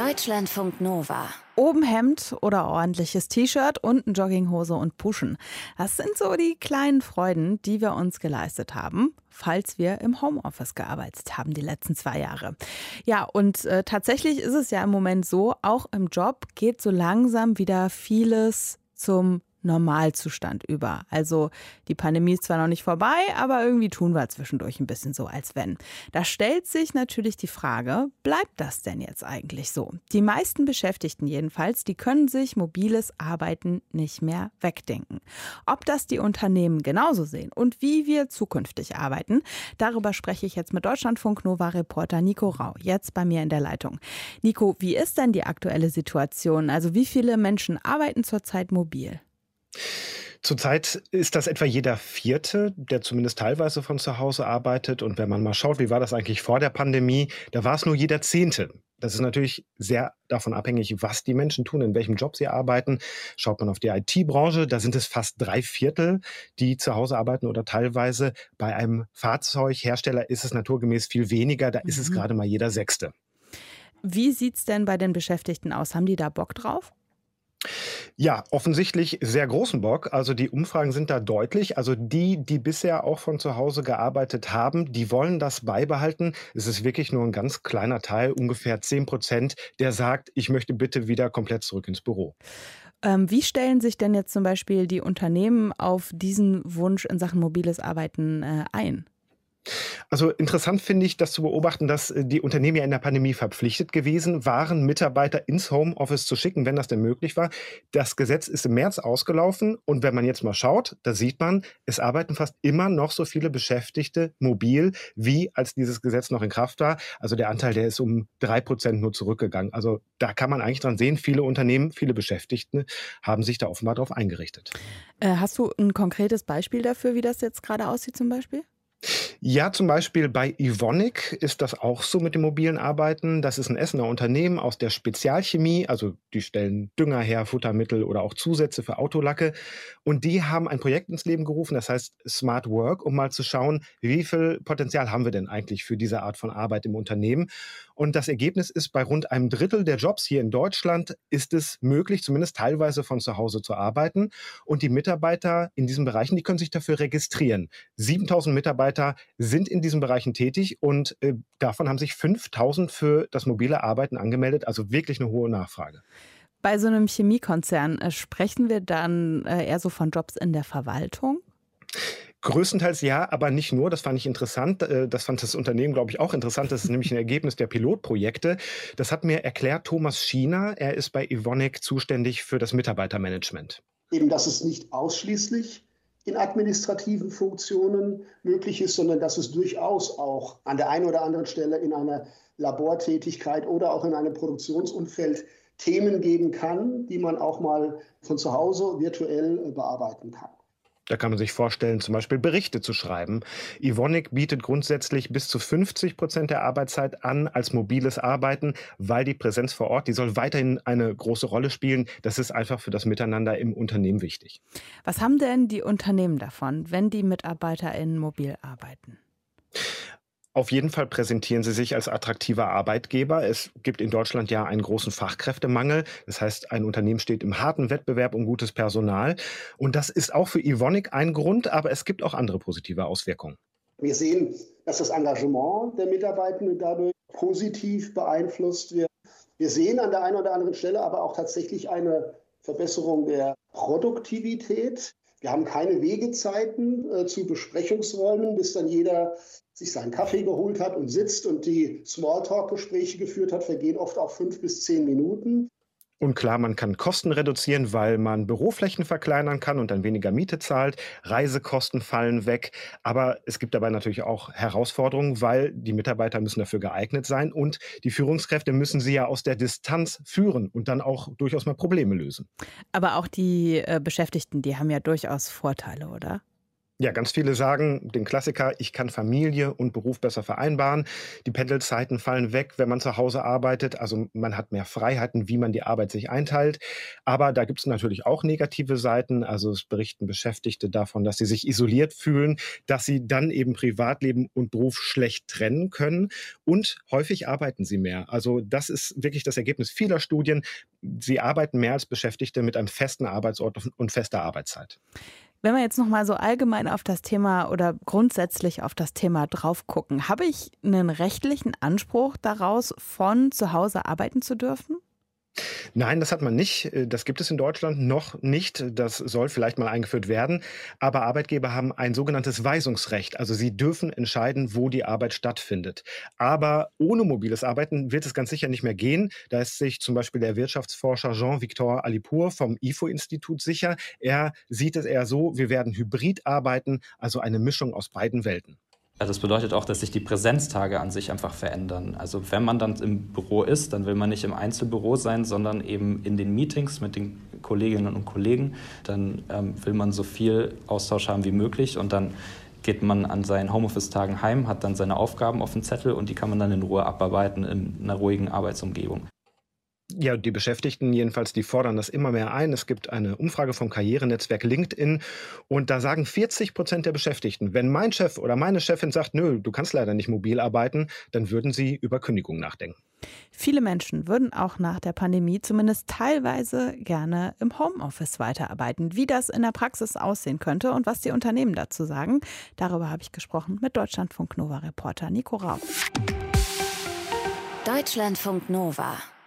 Deutschlandfunk Nova. Oben Hemd oder ordentliches T-Shirt, unten Jogginghose und Puschen. Das sind so die kleinen Freuden, die wir uns geleistet haben, falls wir im Homeoffice gearbeitet haben die letzten 2 Jahre. Ja, und tatsächlich ist es ja im Moment so, auch im Job geht so langsam wieder vieles zum Normalzustand über. Also die Pandemie ist zwar noch nicht vorbei, aber irgendwie tun wir zwischendurch ein bisschen so, als wenn. Da stellt sich natürlich die Frage, bleibt das denn jetzt eigentlich so? Die meisten Beschäftigten jedenfalls, die können sich mobiles Arbeiten nicht mehr wegdenken. Ob das die Unternehmen genauso sehen und wie wir zukünftig arbeiten, darüber spreche ich jetzt mit Deutschlandfunk Nova-Reporter Nico Rau, jetzt bei mir in der Leitung. Nico, wie ist denn die aktuelle Situation? Also wie viele Menschen arbeiten zurzeit mobil? Zurzeit ist das etwa jeder Vierte, der zumindest teilweise von zu Hause arbeitet. Und wenn man mal schaut, wie war das eigentlich vor der Pandemie, da war es nur jeder Zehnte. Das ist natürlich sehr davon abhängig, was die Menschen tun, in welchem Job sie arbeiten. Schaut man auf die IT-Branche, da sind es fast 3/4, die zu Hause arbeiten oder teilweise. Bei einem Fahrzeughersteller ist es naturgemäß viel weniger, da ist es gerade mal jeder Sechste. Wie sieht's denn bei den Beschäftigten aus? Haben die da Bock drauf? Ja, offensichtlich sehr großen Bock. Also die Umfragen sind da deutlich. Also die bisher auch von zu Hause gearbeitet haben, die wollen das beibehalten. Es ist wirklich nur ein ganz kleiner Teil, ungefähr 10%, der sagt, ich möchte bitte wieder komplett zurück ins Büro. Wie stellen sich denn jetzt zum Beispiel die Unternehmen auf diesen Wunsch in Sachen mobiles Arbeiten ein? Also interessant finde ich, das zu beobachten, dass die Unternehmen ja in der Pandemie verpflichtet gewesen waren, Mitarbeiter ins Homeoffice zu schicken, wenn das denn möglich war. Das Gesetz ist im März ausgelaufen und wenn man jetzt mal schaut, da sieht man, es arbeiten fast immer noch so viele Beschäftigte mobil, wie als dieses Gesetz noch in Kraft war. Also der Anteil, der ist um 3% nur zurückgegangen. Also da kann man eigentlich dran sehen, viele Unternehmen, viele Beschäftigte haben sich da offenbar darauf eingerichtet. Hast du ein konkretes Beispiel dafür, wie das jetzt gerade aussieht zum Beispiel? Ja, zum Beispiel bei Evonik ist das auch so mit dem mobilen Arbeiten. Das ist ein Essener Unternehmen aus der Spezialchemie, also die stellen Dünger her, Futtermittel oder auch Zusätze für Autolacke. Und die haben ein Projekt ins Leben gerufen, das heißt Smart Work, um mal zu schauen, wie viel Potenzial haben wir denn eigentlich für diese Art von Arbeit im Unternehmen. Und das Ergebnis ist, bei rund einem Drittel der Jobs hier in Deutschland ist es möglich, zumindest teilweise von zu Hause zu arbeiten. Und die Mitarbeiter in diesen Bereichen, die können sich dafür registrieren. 7.000 Mitarbeiter sind in diesen Bereichen tätig und davon haben sich 5.000 für das mobile Arbeiten angemeldet, also wirklich eine hohe Nachfrage. Bei so einem Chemiekonzern sprechen wir dann eher so von Jobs in der Verwaltung? Größtenteils ja, aber nicht nur. Das fand ich interessant. Das fand das Unternehmen, glaube ich, auch interessant. Das ist nämlich ein Ergebnis der Pilotprojekte. Das hat mir erklärt Thomas Schiener. Er ist bei Evonik zuständig für das Mitarbeitermanagement. Eben, dass es nicht ausschließlich in administrativen Funktionen möglich ist, sondern dass es durchaus auch an der einen oder anderen Stelle in einer Labortätigkeit oder auch in einem Produktionsumfeld Themen geben kann, die man auch mal von zu Hause virtuell bearbeiten kann. Da kann man sich vorstellen, zum Beispiel Berichte zu schreiben. Evonik bietet grundsätzlich bis zu 50% der Arbeitszeit an als mobiles Arbeiten, weil die Präsenz vor Ort, die soll weiterhin eine große Rolle spielen. Das ist einfach für das Miteinander im Unternehmen wichtig. Was haben denn die Unternehmen davon, wenn die MitarbeiterInnen mobil arbeiten? Auf jeden Fall präsentieren sie sich als attraktiver Arbeitgeber. Es gibt in Deutschland ja einen großen Fachkräftemangel. Das heißt, ein Unternehmen steht im harten Wettbewerb um gutes Personal. Und das ist auch für Evonik ein Grund, aber es gibt auch andere positive Auswirkungen. Wir sehen, dass das Engagement der Mitarbeitenden dadurch positiv beeinflusst wird. Wir sehen an der einen oder anderen Stelle aber auch tatsächlich eine Verbesserung der Produktivität. Wir haben keine Wegezeiten zu Besprechungsräumen, bis dann jeder sich seinen Kaffee geholt hat und sitzt und die Smalltalk-Gespräche geführt hat, vergehen oft auch 5 bis 10 Minuten. Und klar, man kann Kosten reduzieren, weil man Büroflächen verkleinern kann und dann weniger Miete zahlt. Reisekosten fallen weg. Aber es gibt dabei natürlich auch Herausforderungen, weil die Mitarbeiter müssen dafür geeignet sein und die Führungskräfte müssen sie ja aus der Distanz führen und dann auch durchaus mal Probleme lösen. Aber auch die Beschäftigten, die haben ja durchaus Vorteile, oder? Ja, ganz viele sagen den Klassiker, ich kann Familie und Beruf besser vereinbaren. Die Pendelzeiten fallen weg, wenn man zu Hause arbeitet. Also man hat mehr Freiheiten, wie man die Arbeit sich einteilt. Aber da gibt es natürlich auch negative Seiten. Also es berichten Beschäftigte davon, dass sie sich isoliert fühlen, dass sie dann eben Privatleben und Beruf schlecht trennen können. Und häufig arbeiten sie mehr. Also das ist wirklich das Ergebnis vieler Studien. Sie arbeiten mehr als Beschäftigte mit einem festen Arbeitsort und fester Arbeitszeit. Wenn wir jetzt noch mal so allgemein auf das Thema oder grundsätzlich auf das Thema drauf gucken, habe ich einen rechtlichen Anspruch daraus, von zu Hause arbeiten zu dürfen? Nein, das hat man nicht. Das gibt es in Deutschland noch nicht. Das soll vielleicht mal eingeführt werden. Aber Arbeitgeber haben ein sogenanntes Weisungsrecht. Also sie dürfen entscheiden, wo die Arbeit stattfindet. Aber ohne mobiles Arbeiten wird es ganz sicher nicht mehr gehen. Da ist sich zum Beispiel der Wirtschaftsforscher Jean-Victor Alipour vom IFO-Institut sicher. Er sieht es eher so, wir werden hybrid arbeiten, also eine Mischung aus beiden Welten. Das bedeutet auch, dass sich die Präsenztage an sich einfach verändern. Also wenn man dann im Büro ist, dann will man nicht im Einzelbüro sein, sondern eben in den Meetings mit den Kolleginnen und Kollegen. Dann will man so viel Austausch haben wie möglich und dann geht man an seinen Homeoffice-Tagen heim, hat dann seine Aufgaben auf dem Zettel und die kann man dann in Ruhe abarbeiten in einer ruhigen Arbeitsumgebung. Ja, die Beschäftigten jedenfalls, die fordern das immer mehr ein. Es gibt eine Umfrage vom Karrierenetzwerk LinkedIn und da sagen 40% der Beschäftigten, wenn mein Chef oder meine Chefin sagt, nö, du kannst leider nicht mobil arbeiten, dann würden sie über Kündigung nachdenken. Viele Menschen würden auch nach der Pandemie zumindest teilweise gerne im Homeoffice weiterarbeiten. Wie das in der Praxis aussehen könnte und was die Unternehmen dazu sagen, darüber habe ich gesprochen mit Deutschlandfunk Nova-Reporter Nico Rauch. Deutschlandfunk Nova.